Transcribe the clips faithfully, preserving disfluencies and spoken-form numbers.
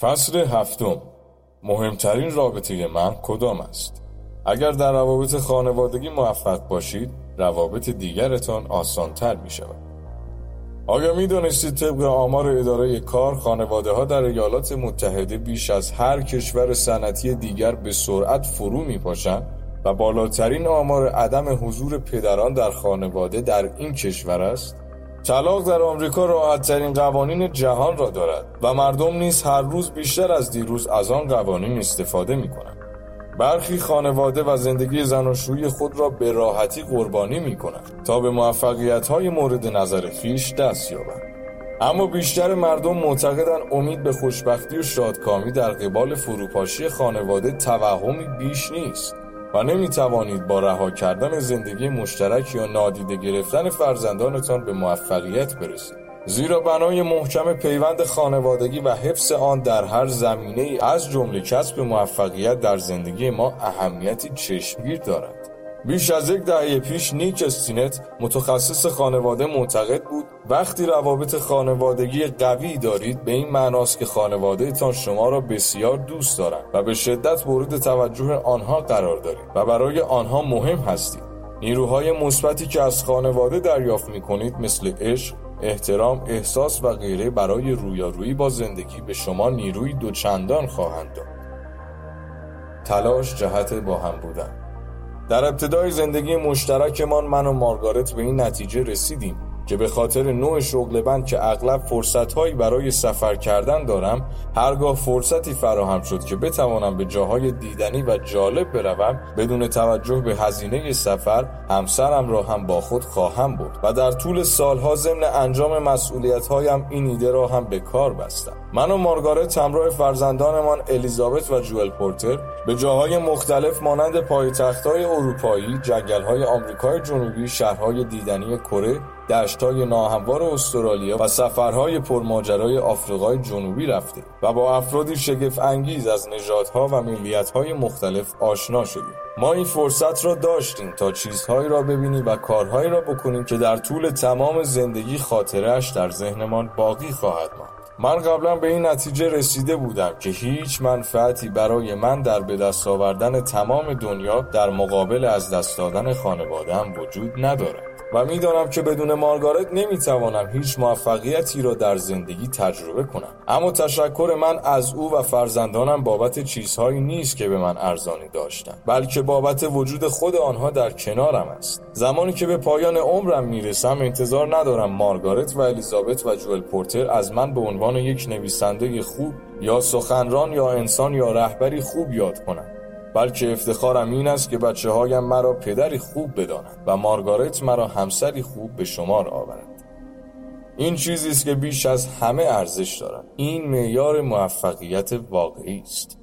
فصل هفتم. مهمترین رابطه من کدام است؟ اگر در روابط خانوادگی موفق باشید، روابط دیگرتان آسان‌تر می شود. آیا می دانستید طبق آمار اداره کار، خانواده ها در ایالات متحده بیش از هر کشور صنعتی دیگر به سرعت فرو می پاشند و بالاترین آمار عدم حضور پدران در خانواده در این کشور است؟ طلاق در آمریکا راحت‌ترین قوانین جهان را دارد و مردم نیز هر روز بیشتر از دیروز از آن قوانین استفاده می‌کنند. برخی خانواده و زندگی زناشویی خود را به راحتی قربانی می‌کنند تا به موفقیت‌های مورد نظر خویش دست یابند. اما بیشتر مردم معتقدند امید به خوشبختی و شادکامی در قبال فروپاشی خانواده توهمی بیش نیست و نمیتوانید با رها کردن زندگی مشترک یا نادیده گرفتن فرزندانتان به موفقیت برسید. زیرا بنای محکم پیوند خانوادگی و حفظ آن در هر زمینه‌ای از جمله کسب موفقیت در زندگی ما اهمیتی چشمگیر دارد. بیش از یک دهه پیش نیک استینت، متخصص خانواده، معتقد بود وقتی روابط خانوادگی قوی دارید به این معناست که خانوادهتان شما را بسیار دوست دارند و به شدت مورد توجه آنها قرار دارید و برای آنها مهم هستید. نیروهای مثبتی که از خانواده دریافت می‌کنید مثل عشق، احترام، احساس و غیره برای رویارویی با زندگی به شما نیروی دوچندان خواهند داد. تلاش جهت با هم بودن. در ابتدای زندگی مشترکمان من و مارگارت به این نتیجه رسیدیم که به خاطر نوع شغل من که اغلب فرصت‌هایی برای سفر کردن دارم، هرگاه فرصتی فراهم شد که بتوانم به جاهای دیدنی و جالب بروم بدون توجه به هزینه سفر، همسرم را هم با خود خواهم برد و در طول سالها ضمن انجام مسئولیت‌هایم این ایده را هم به کار بستم. من و مارگارت همراه فرزندانمان الیزابت و جوئل پورتر به جاهای مختلف مانند پایتخت‌های اروپایی، جنگل‌های آمریکای جنوبی، شهرهای دیدنی کره، دشت‌های ناهموار استرالیا و سفرهای پرماجرای آفریقای جنوبی رفتیم و با افرادی شگفت انگیز از نژادها و ملیت‌های مختلف آشنا شدیم. ما این فرصت را داشتیم تا چیزهایی را ببینیم و کارهایی را بکنیم که در طول تمام زندگی خاطره‌اش در ذهنمان باقی خواهد ماند. من قبلا به این نتیجه رسیده بودم که هیچ منفعتی برای من در به دست آوردن تمام دنیا در مقابل از دست دادن خانواده‌ام وجود ندارد و میدانم که بدون مارگارت نمیتوانم هیچ موفقیتی را در زندگی تجربه کنم. اما تشکر من از او و فرزندانم بابت چیزهایی نیست که به من ارزانی داشتند، بلکه بابت وجود خود آنها در کنارم است. زمانی که به پایان عمرم میرسم انتظار ندارم مارگارت و الیزابت و جوئل پورتر از من به عنوان یک نویسنده خوب یا سخنران یا انسان یا رهبری خوب یاد کنند، بلکه افتخارم این است که بچه هایم مرا پدری خوب بدانند و مارگارت مرا همسری خوب به شمار آورند. این چیزی است که بیش از همه ارزش دارد. این معیار موفقیت واقعی است.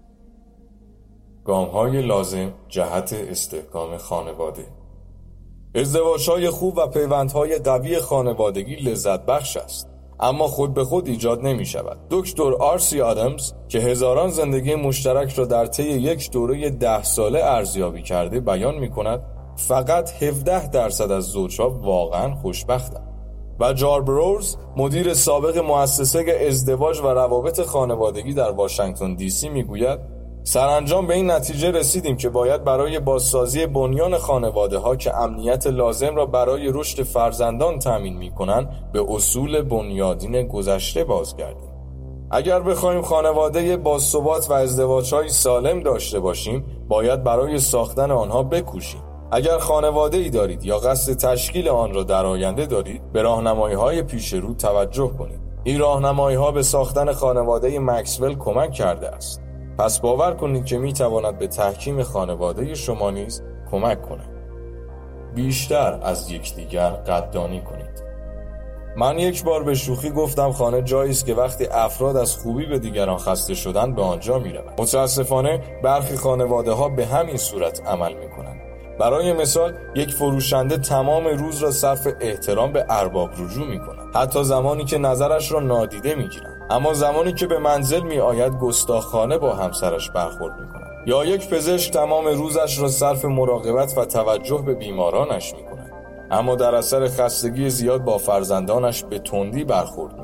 گام‌های لازم جهت استحکام خانواده. ازدواج‌های خوب و پیوندهای قوی خانوادگی لذت بخش است، اما خود به خود ایجاد نمی شود. دکتر آرسی آدمز که هزاران زندگی مشترک را در طی یک دوره ده ساله ارزیابی کرده بیان می کند فقط هفده درصد از زوجها واقعا خوشبختند. و جاربروز مدیر سابق مؤسسه ازدواج و روابط خانوادگی در واشنگتن دی سی می گوید سرانجام به این نتیجه رسیدیم که باید برای بازسازی بنیان خانواده ها که امنیت لازم را برای رشد فرزندان تامین می کنند به اصول بنیادین گذشته بازگردیم. اگر بخوایم خانواده باثبات و ازدواج‌های سالم داشته باشیم، باید برای ساختن آنها بکوشیم. اگر خانواده‌ای دارید یا قصد تشکیل آن را در آینده دارید، به راهنمایی‌های پیش رو توجه کنید. این راهنمایی‌ها به ساختن خانواده مکسول کمک کرده است. پس باور کنید که میتواند به تحکیم خانواده شما نیز کمک کند. بیشتر از یکدیگر قدردانی کنید. من یک بار به شوخی گفتم خانه جایی است که وقتی افراد از خوبی به دیگران خسته شدند به آنجا میروند. متاسفانه برخی خانواده ها به همین صورت عمل میکنند. برای مثال یک فروشنده تمام روز را صرف احترام به ارباب رجوع میکند، حتی زمانی که نظرش را نادیده میگیرند. اما زمانی که به منزل می آید گستاخانه با همسرش برخورد می کند. یا یک پزشک تمام روزش را صرف مراقبت و توجه به بیمارانش می کند، اما در اثر خستگی زیاد با فرزندانش به تندی برخورد می کند.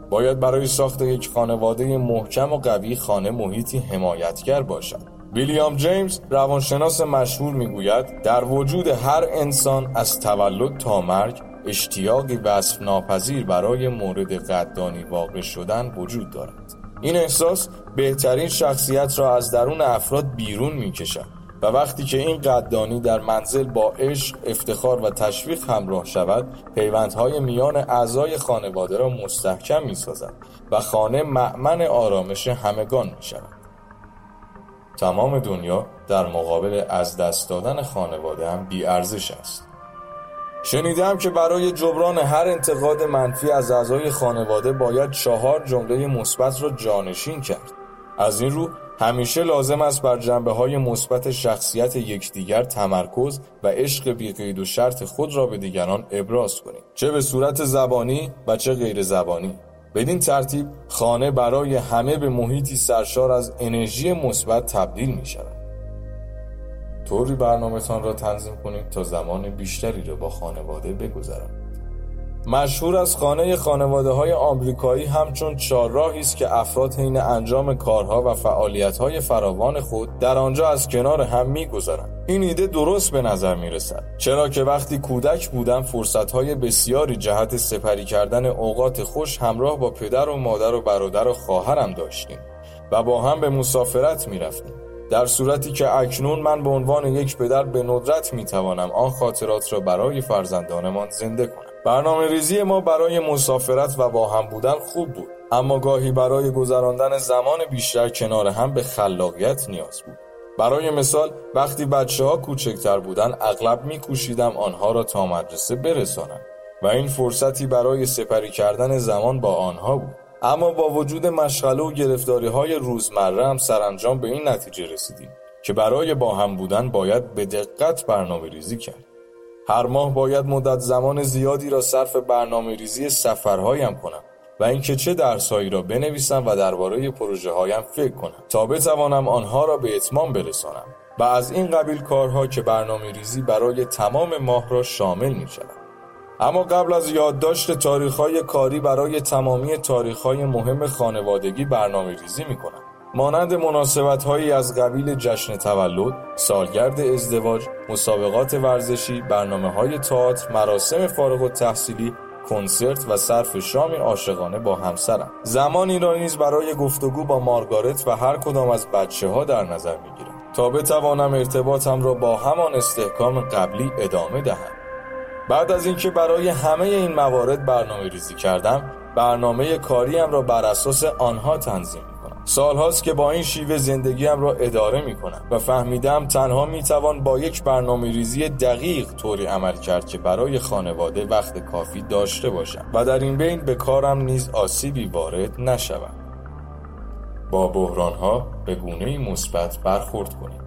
باید برای ساخت یک خانواده محکم و قوی خانه محیطی حمایتگر باشد. ویلیام جیمز روانشناس مشهور میگوید در وجود هر انسان از تولد تا مرگ اشتیاقی وصف ناپذیر برای مورد قدردانی واقع شدن وجود دارد. این احساس بهترین شخصیت را از درون افراد بیرون میکشد و وقتی که این قدردانی در منزل با عشق، افتخار و تشویق همراه شود، پیوندهای میان اعضای خانواده را مستحکم می‌سازد و خانه مأمن آرامش همگان می‌شود. تمام دنیا در مقابل از دست دادن خانواده هم بی‌ارزش است. شنیدم که برای جبران هر انتقاد منفی از اعضای خانواده باید چهار جمله مثبت را جانشین کرد. از این رو همیشه لازم است بر جنبه‌های مثبت شخصیت یکدیگر تمرکز و عشق بی‌قید و شرط خود را به دیگران ابراز کنیم، چه به صورت زبانی و چه غیر زبانی. بدین ترتیب خانه برای همه به محیطی سرشار از انرژی مثبت تبدیل می‌شود. طوری برنامه‌تان را تنظیم کنید تا زمان بیشتری را با خانواده بگذرانید. مشهور از خانه خانواده‌های آمریکایی همچون چهارراهی است که افراد حین انجام کارها و فعالیت‌های فراوان خود در آنجا از کنار هم می‌گذرند. این ایده درست به نظر می‌رسد، چرا که وقتی کودک بودم فرصت‌های بسیاری جهت سپری کردن اوقات خوش همراه با پدر و مادر و برادر و خواهرم داشتیم و با هم به مسافرت می‌رفتیم. در صورتی که اکنون من به عنوان یک پدر به ندرت می‌توانم آن خاطرات را برای فرزندانمان زنده کنم. برنامه ریزی ما برای مسافرت و با هم بودن خوب بود، اما گاهی برای گذراندن زمان بیشتر کنار هم به خلاقیت نیاز بود. برای مثال وقتی بچه ها کوچکتر بودن اغلب می کوشیدم آنها را تا مدرسه برسانم و این فرصتی برای سپری کردن زمان با آنها بود. اما با وجود مشغله و گرفتاری های روزمره هم سرانجام به این نتیجه رسیدیم که برای با هم بودن باید به دقت برنامه ریزی کرد. هر ماه باید مدت زمان زیادی را صرف برنامه ریزی سفرهایم کنم و اینکه چه درسهایی را بنویسم و درباره پروژه هایم فکر کنم تا بتوانم آنها را به اتمام برسانم و از این قبیل کارها که برنامه ریزی برای تمام ماه را شامل می شود. اما قبل از یادداشت تاریخ‌های کاری برای تمامی تاریخ‌های مهم خانوادگی برنامه ریزی می کنم. مانند مناسبت‌هایی از قبیل جشن تولد، سالگرد ازدواج، مسابقات ورزشی، برنامه‌های تئاتر، مراسم فارغ التحصیلی، کنسرت و صرف شامی عاشقانه با همسرم. زمانی را نیز برای گفتگو با مارگارت و هر کدام از بچه‌ها در نظر می‌گیرم تا بتوانم ارتباطم را با همان استحکام قبلی ادامه دهم. بعد از اینکه برای همه این موارد برنامه ریزی کردم، برنامه کاریم را بر اساس آنها تنظیم می‌کنم. سالهاست که با این شیوه زندگیم را اداره می‌کنم و فهمیدم تنها می‌توان با یک برنامه ریزی دقیق طوری عمل کرد که برای خانواده وقت کافی داشته باشم و در این بین به کارم نیز آسیبی وارد نشود. با بحران‌ها به گونه‌ای مثبت برخورد کنید.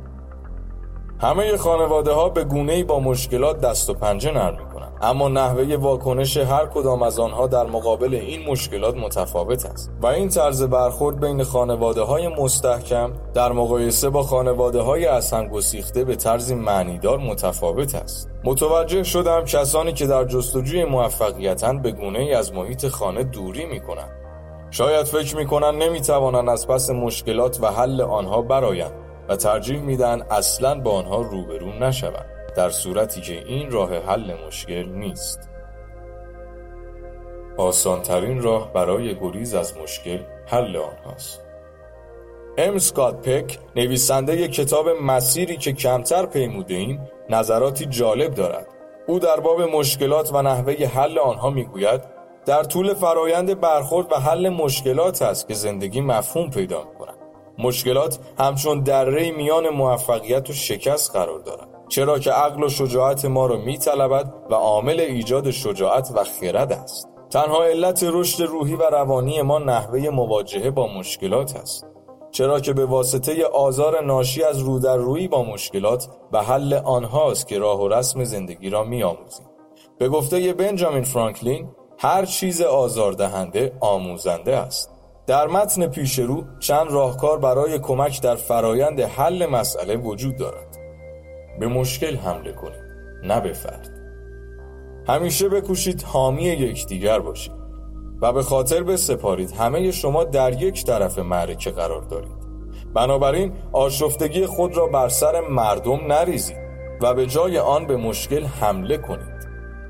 همه خانواده‌ها به گونه‌ای با مشکلات دست و پنجه نرم می‌کنند، اما نحوه واکنش هر کدام از آنها در مقابل این مشکلات متفاوت است و این طرز برخورد بین خانواده‌های مستحکم در مقایسه با خانواده‌های از هم گسیخته به طرزی معنیدار متفاوت است. متوجه شدم کسانی که در جستجوی موفقیتند به گونه‌ای از محیط خانه دوری می‌کنند. شاید فکر می‌کنند نمی‌توانند از پس مشکلات و حل آنها برآیند و ترجیح میدن اصلاً با آنها روبرو نشوند، در صورتی که این راه حل مشکل نیست. آسانترین راه برای گریز از مشکل حل آنهاست. ام اسکات پک، نویسنده کتاب مسیری که کمتر پیموده ایم، نظراتی جالب دارد. او در باب مشکلات و نحوه حل آنها میگوید در طول فرایند برخورد و حل مشکلات است که زندگی مفهوم پیدا می‌کند. مشکلات همچون دره میان موفقیت و شکست قرار دارند، چرا که عقل و شجاعت ما را می‌طلبد و عامل ایجاد شجاعت و خرد است. تنها علت رشد روحی و روانی ما نحوه مواجهه با مشکلات است، چرا که به واسطه آزار ناشی از رودررویی با مشکلات و حل آنهاست که راه و رسم زندگی را می‌آموزیم. به گفته بنجامین فرانکلین، هر چیز آزاردهنده آموزنده است. در متن پیشرو چند راهکار برای کمک در فرایند حل مسئله وجود دارد. به مشکل حمله کنید، نه به فرد. همیشه بکوشید حامی یکدیگر باشید. و به خاطر بسپارید همه شما در یک طرف معرکه قرار دارید. بنابراین آشفتگی خود را بر سر مردم نریزید و به جای آن به مشکل حمله کنید.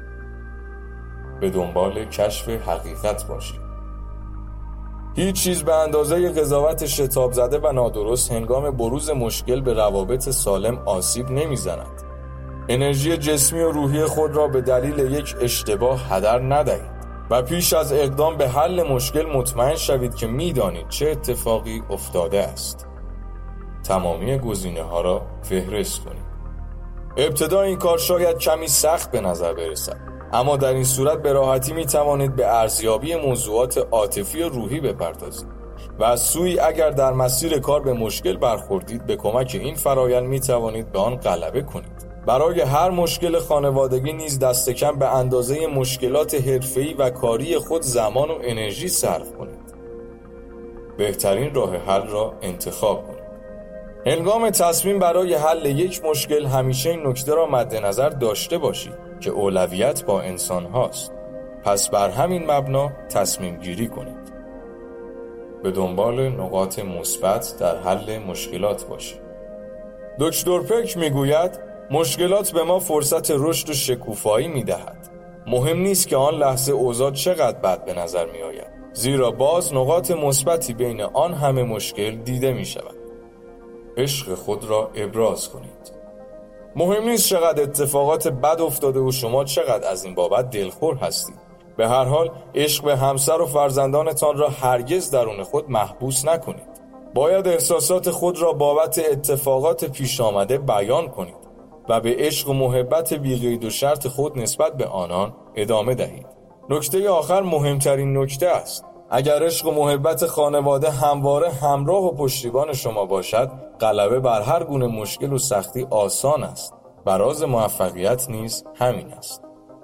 به دنبال کشف حقیقت باشید. هیچ چیز به اندازه قضاوت شتاب زده و نادرست هنگام بروز مشکل به روابط سالم آسیب نمیزند. انرژی جسمی و روحی خود را به دلیل یک اشتباه هدر ندهید و پیش از اقدام به حل مشکل مطمئن شوید که میدانید چه اتفاقی افتاده است. تمامی گزینه‌ها را فهرست کنید. ابتدا این کار شاید کمی سخت به نظر برسد، اما در این صورت به راحتی می توانید به ارزیابی موضوعات عاطفی و روحی بپردازید و از سوی اگر در مسیر کار به مشکل برخوردید به کمک این فرایند می توانید به آن غلبه کنید. برای هر مشکل خانوادگی نیز دست کم به اندازه مشکلات حرفه‌ای و کاری خود زمان و انرژی صرف کنید. بهترین راه حل را انتخاب کنید. هنگام تصمیم برای حل یک مشکل همیشه این نکته را مد نظر داشته باشید که اولویت با انسان هاست. پس بر همین مبنا تصمیم گیری کنید. به دنبال نقاط مثبت در حل مشکلات باشید. دکتر پک میگوید مشکلات به ما فرصت رشد و شکوفایی میدهد. مهم نیست که آن لحظه اوضاع چقدر بد به نظر می آید، زیرا باز نقاط مثبتی بین آن همه مشکل دیده می شود. عشق خود را ابراز کنید. مهم نیست چقدر اتفاقات بد افتاده و شما چقدر از این بابت دلخور هستید. به هر حال عشق به همسر و فرزندانتان را هرگز درون خود محبوس نکنید. باید احساسات خود را بابت اتفاقات پیش آمده بیان کنید و به عشق و محبت بی‌قید و شرط خود نسبت به آنان ادامه دهید. نکته آخر مهمترین نکته است. اگر عشق و محبت خانواده همواره همراه و پشتیبان شما باشد، غلبه بر هر گونه مشکل و سختی آسان است. و راز موفقیت نیز همین است.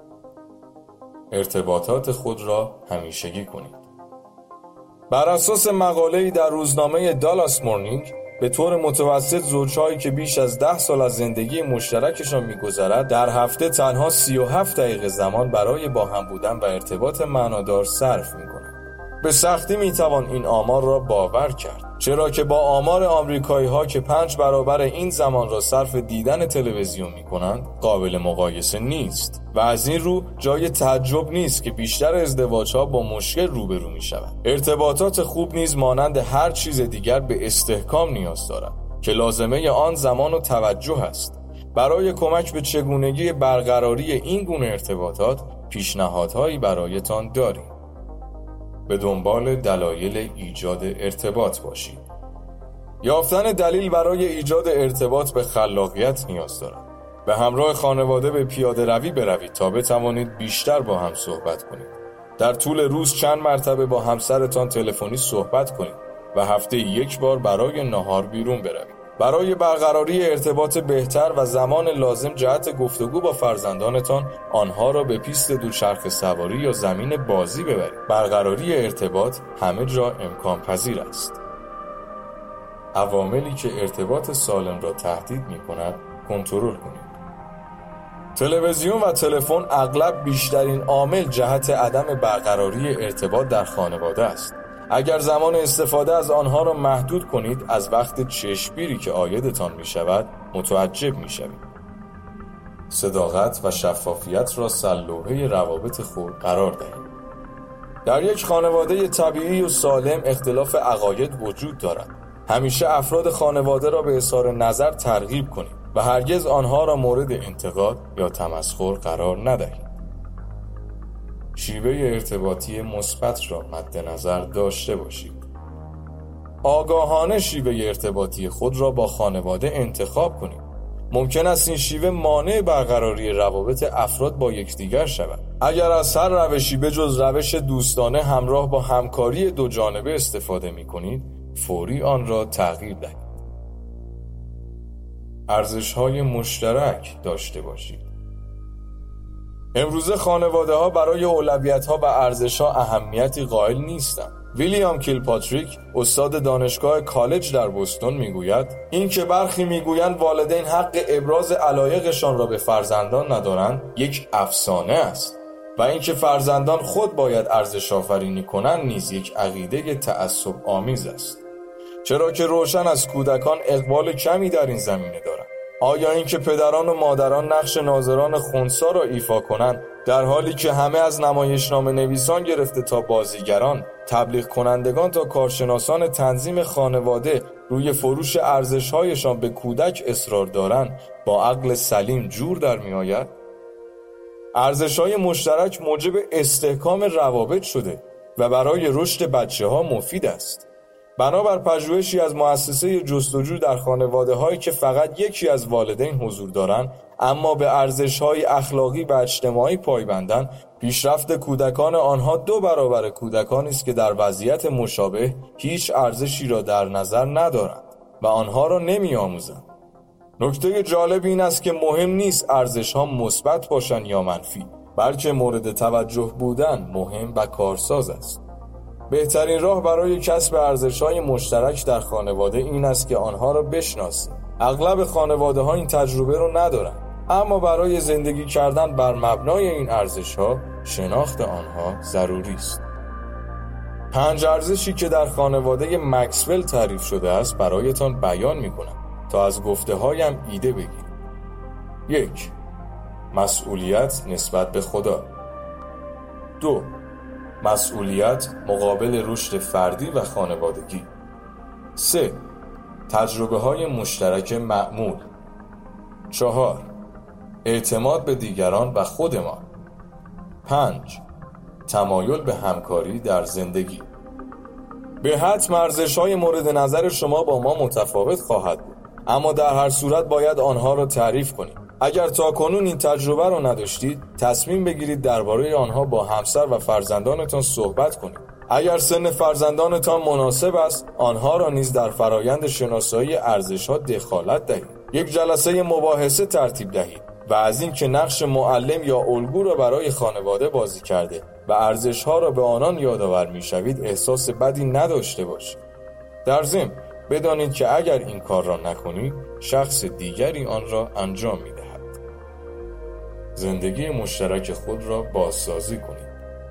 ارتباطات خود را همیشگی کنید. بر اساس مقاله‌ای در روزنامه دالاس مورنینگ، به طور متوسط زوجهایی که بیش از ده سال از زندگی مشترکشان می‌گذرد در هفته تنها سی و هفت دقیقه زمان برای با هم بودن و ارتباط معنادار صرف می‌کنند. به سختی می‌توان این آمار را باور کرد، چرا که با آمار آمریکایی‌ها که پنج برابر این زمان را صرف دیدن تلویزیون می‌کنند قابل مقایسه نیست و از این رو جای تعجب نیست که بیشتر ازدواج‌ها با مشکل روبرو می‌شوند. ارتباطات خوب نیز مانند هر چیز دیگر به استحکام نیاز دارد که لازمه آن زمان و توجه است. برای کمک به چگونگی برقراری این گونه ارتباطات پیشنهادهایی برایتان داریم. به دنبال دلایل ایجاد ارتباط باشید. یافتن دلیل برای ایجاد ارتباط به خلاقیت نیاز دارد. به همراه خانواده به پیاده روی بروید تا بتوانید بیشتر با هم صحبت کنید. در طول روز چند مرتبه با همسرتان تلفنی صحبت کنید و هفته یک بار برای نهار بیرون بروید. برای برقراری ارتباط بهتر و زمان لازم جهت گفتگو با فرزندانتان آنها را به پیست دوچرخه سواری یا زمین بازی ببرید. برقراری ارتباط همه جا امکان پذیر است. عواملی که ارتباط سالم را تهدید می‌کند کنترل کنید. تلویزیون و تلفن اغلب بیشترین عامل جهت عدم برقراری ارتباط در خانواده است. اگر زمان استفاده از آنها را محدود کنید، از وقت چشمگیری که عایدتان می شود متعجب می شوید. صداقت و شفافیت را سرلوحه روابط خود قرار دهید. در یک خانواده طبیعی و سالم اختلاف عقاید وجود دارد. همیشه افراد خانواده را به اظهار نظر ترغیب کنید و هرگز آنها را مورد انتقاد یا تمسخر قرار ندهید. شیوه ارتباطی مثبت را مد نظر داشته باشید. آگاهانه شیوه ارتباطی خود را با خانواده انتخاب کنید. ممکن است این شیوه مانع برقراری روابط افراد با یکدیگر شود. اگر از هر روشی به جز روش دوستانه همراه با همکاری دو جانبه استفاده می کنید، فوری آن را تغییر دهید. ارزش‌های مشترک داشته باشید. امروزه خانواده ها برای اولویت‌ها و ارزش‌ها اهمیتی قائل نیستند. ویلیام کیلپاتریک، استاد دانشگاه کالج در بوستون میگوید این که برخی میگویند والدین حق ابراز علایقشان را به فرزندان ندارند یک افسانه است. و اینکه فرزندان خود باید ارزش آفرینی کنند نیز یک عقیده تعصب آمیز است، چرا که روشن از کودکان اقبال کمی در این زمینه دارند. آیا اینکه پدران و مادران نقش ناظران خنثی را ایفا کنند در حالی که همه از نمایشنامه نویسان گرفته تا بازیگران، تبلیغ کنندگان تا کارشناسان تنظیم خانواده روی فروش ارزش‌هایشان به کودک اصرار دارند، با عقل سلیم جور در می آید؟ ارزش‌های مشترک موجب استحکام روابط شده و برای رشد بچه‌ها مفید است. بنابر پژوهشی از مؤسسه جستجو در خانواده‌هایی که فقط یکی از والدین حضور دارند اما به ارزش‌های اخلاقی و اجتماعی پایبندند، پیشرفت کودکان آنها دو برابر کودکانی است که در وضعیت مشابه هیچ ارزشی را در نظر ندارند و آنها را نمی‌آموزند. نکته جالب این است که مهم نیست ارزش‌ها مثبت باشند یا منفی، بلکه مورد توجه بودن مهم و کارساز است. بهترین راه برای کسب ارزش‌های مشترک در خانواده این است که آنها را بشناسیم. اغلب خانواده‌ها این تجربه را ندارند، اما برای زندگی کردن بر مبنای این ارزش‌ها شناخت آنها ضروری است. پنج ارزشی که در خانواده مکسول تعریف شده است برایتان بیان می‌کنم تا از گفته‌هایم ایده بگیرید. یک، مسئولیت نسبت به خدا. دو، مسئولیت مقابل رشد فردی و خانوادگی. سه، تجربه های مشترک معمول. چهار، اعتماد به دیگران و خودمان. پنج، تمایل به همکاری در زندگی. به حتم ارزش‌های مورد نظر شما با ما متفاوت خواهد بود، اما در هر صورت باید آنها را تعریف کنید. اگر تاکنون این تجربه را نداشتید، تصمیم بگیرید درباره آنها با همسر و فرزندانتان صحبت کنید. اگر سن فرزندانتان مناسب است، آنها را نیز در فرایند شناسایی ارزش‌ها دخالت دهید. یک جلسه مباحثه ترتیب دهید و از این که نقش معلم یا الگو را برای خانواده بازی کرده و ارزش‌ها را به آنان یادآور می‌شوید احساس بدی نداشته باشید. در ضمن بدانید که اگر این کار را نکنید، شخص دیگری آن را انجام می‌دهد. زندگی مشترک خود را بازسازی کنید.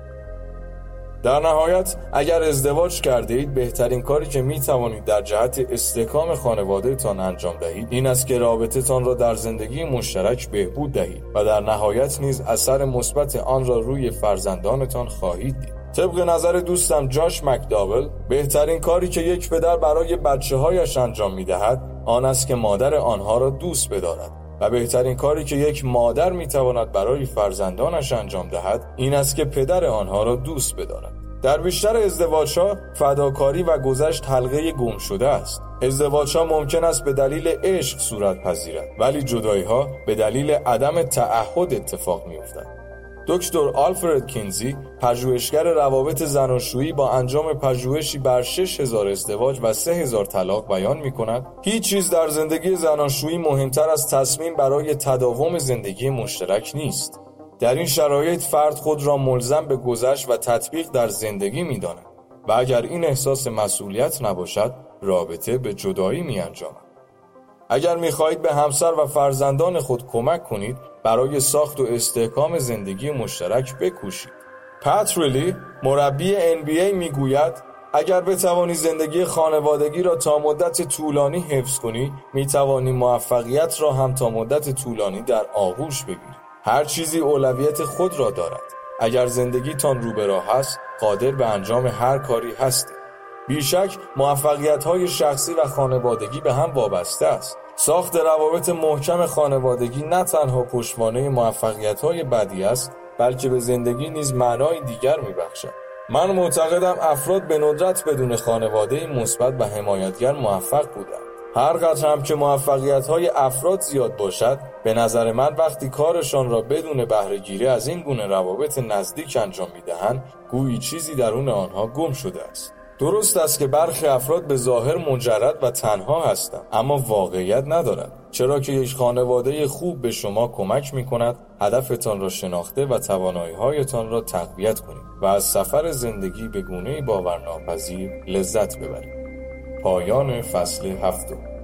در نهایت اگر ازدواج کرده اید، بهترین کاری که می توانید در جهت استحکام خانواده تان انجام دهید این است که رابطه تان را در زندگی مشترک بهبود دهید و در نهایت نیز اثر مثبت آن را روی فرزندانتان خواهید دید. طبق نظر دوستم جاش مکداول، بهترین کاری که یک پدر برای بچه‌هایش انجام می‌دهد آن است که مادر آنها را دوست بدارد و بهترین کاری که یک مادر می‌تواند برای فرزندانش انجام دهد این است که پدر آنها را دوست بدارد. در بیشتر ازدواج‌ها فداکاری و گذشت حلقه گم شده است. ازدواج‌ها ممکن است به دلیل عشق صورت پذیرد، ولی جدایی‌ها به دلیل عدم تعهد اتفاق می‌افتد. دکتر آلفرد کینزی، پژوهشگر روابط زناشویی، با انجام پژوهشی بر شش هزار ازدواج و سه هزار طلاق بیان می‌کند هیچ چیز در زندگی زناشویی مهمتر از تصمیم برای تداوم زندگی مشترک نیست. در این شرایط فرد خود را ملزم به گذشت و تطبیق در زندگی می‌داند و اگر این احساس مسئولیت نباشد، رابطه به جدایی می‌انجامد. اگر می‌خواهید به همسر و فرزندان خود کمک کنید، برای ساخت و استحکام زندگی مشترک بکوشید. پت ریلی، مربی ان بی ای میگوید اگر بتوانی زندگی خانوادگی را تا مدت طولانی حفظ کنی، میتوانی موفقیت را هم تا مدت طولانی در آغوش بگیری. هر چیزی اولویت خود را دارد. اگر زندگی تان رو به راه است، قادر به انجام هر کاری هستید. بیشک موفقیت‌های شخصی و خانوادگی به هم وابسته است. ساخت روابط محکم خانوادگی نه تنها پشتوانه موفقیت‌های بعدی است، بلکه به زندگی نیز معنای دیگر می‌بخشد. من معتقدم افراد به ندرت بدون خانواده‌ای مثبت و حمایتگر موفق بودند. هر قدر هم که موفقیت‌های افراد زیاد باشد، به نظر من وقتی کارشان را بدون بهره‌گیری از این گونه روابط نزدیک انجام می‌دهند، گویی چیزی درون آنها گم شده است. درست است که برخی افراد به ظاهر مجرد و تنها هستند، اما واقعیت ندارد، چرا که یک خانواده خوب به شما کمک می‌کند هدفتان را شناخته و توانایی‌هایتان را تقویت کنید و از سفر زندگی به گونه‌ای باورناپذیر لذت ببرید. پایان فصل هفتم.